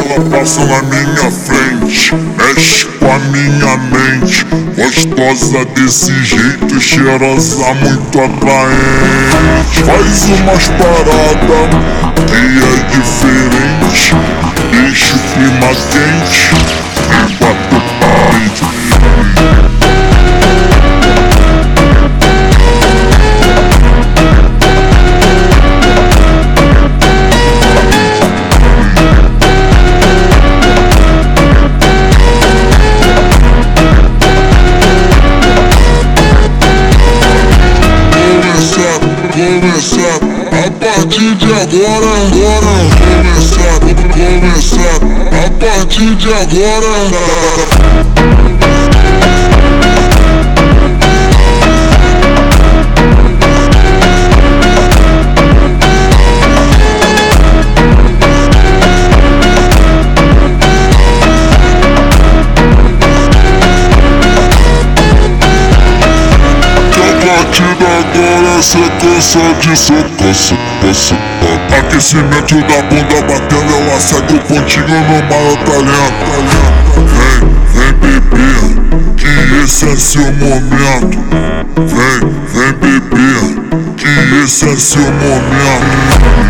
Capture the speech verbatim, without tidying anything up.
ela passa na minha frente, mexe com a minha mente. Gostosa desse jeito, cheirosa, muito atraente. Faz umas paradas que é diferente, deixa o clima quente enquanto parede. Começar a partir de agora, agora. Começar, começar a partir de agora. Agora sequência de soco, soco, soco. Aquecimento da bunda batendo, eu acerto contigo no maior talento. Vem, vem beber, que esse é seu momento. Vem, vem beber, que esse é seu momento.